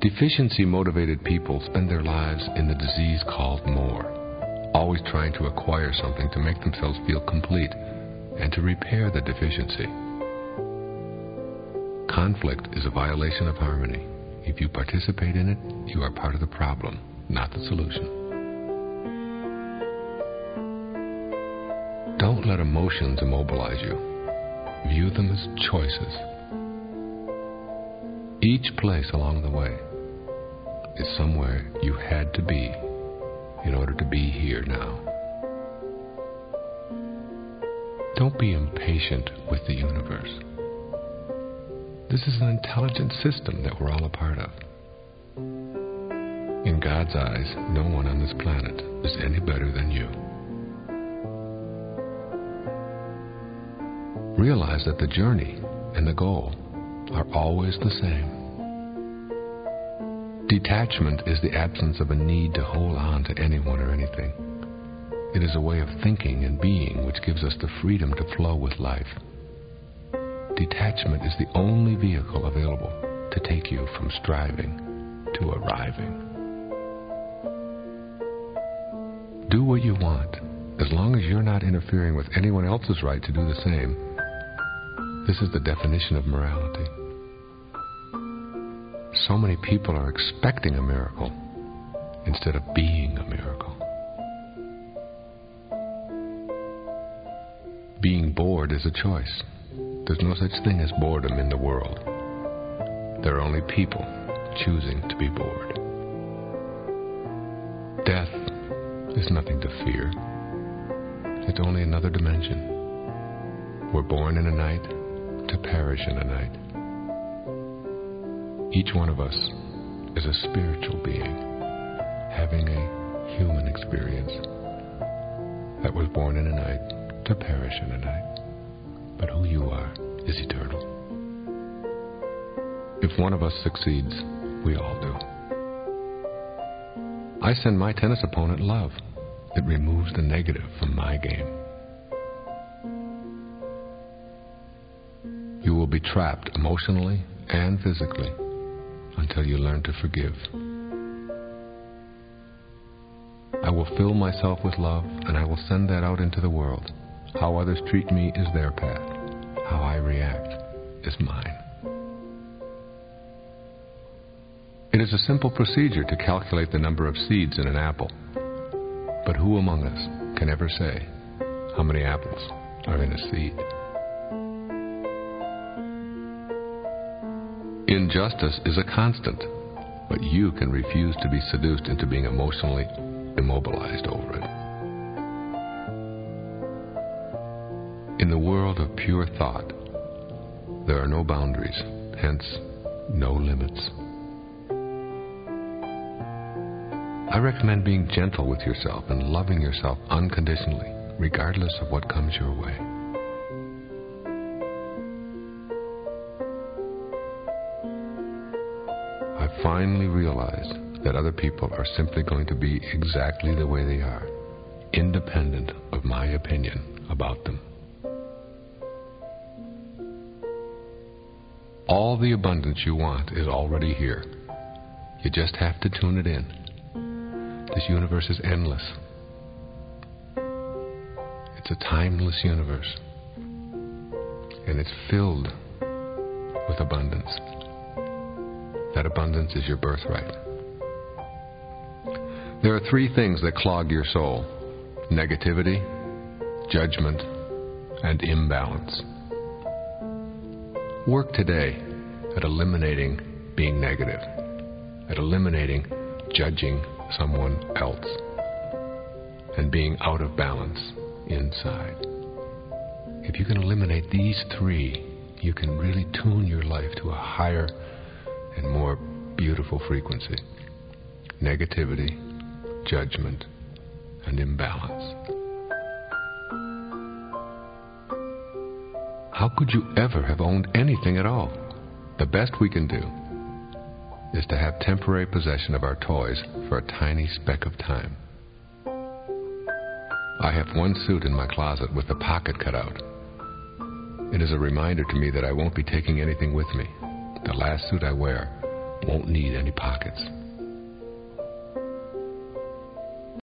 Deficiency-motivated people spend their lives in the disease called more, always trying to acquire something to make themselves feel complete and to repair the deficiency. Conflict is a violation of harmony. If you participate in it, you are part of the problem, not the solution. Don't let emotions immobilize you. View them as choices. Each place along the way is somewhere you had to be in order to be here now. Don't be impatient with the universe. This is an intelligent system that we're all a part of. In God's eyes, no one on this planet is any better than you. Realize that the journey and the goal are always the same. Detachment is the absence of a need to hold on to anyone or anything. It is a way of thinking and being which gives us the freedom to flow with life. Detachment is the only vehicle available to take you from striving to arriving. Do what you want, as long as you're not interfering with anyone else's right to do the same. This is the definition of morality. So many people are expecting a miracle instead of being a miracle. Being bored is a choice. There's no such thing as boredom in the world. There are only people choosing to be bored. Death is nothing to fear. It's only another dimension. We're born in a night to perish in a night. Each one of us is a spiritual being having a human experience that was born in a night to perish in a night. But who you are is eternal. If one of us succeeds, we all do. I send my tennis opponent love. It removes the negative from my game. You will be trapped emotionally and physically until you learn to forgive. I will fill myself with love, and I will send that out into the world. How others treat me is their path. How I react is mine. It is a simple procedure to calculate the number of seeds in an apple. But who among us can ever say how many apples are in a seed? Injustice is a constant, but you can refuse to be seduced into being emotionally immobilized over it. In the world of pure thought, there are no boundaries, hence no limits. I recommend being gentle with yourself and loving yourself unconditionally, regardless of what comes your way. I finally realized that other people are simply going to be exactly the way they are, independent of my opinion about them. All the abundance you want is already here. You just have to tune it in. This universe is endless. It's a timeless universe. And it's filled with abundance. That abundance is your birthright. There are three things that clog your soul: negativity, judgment, and imbalance. Work today at eliminating being negative, at eliminating judging someone else, and being out of balance inside. If you can eliminate these three, you can really tune your life to a higher and more beautiful frequency: negativity, judgment, and imbalance. How could you ever have owned anything at all? The best we can do is to have temporary possession of our toys for a tiny speck of time. I have one suit in my closet with the pocket cut out. It is a reminder to me that I won't be taking anything with me. The last suit I wear won't need any pockets.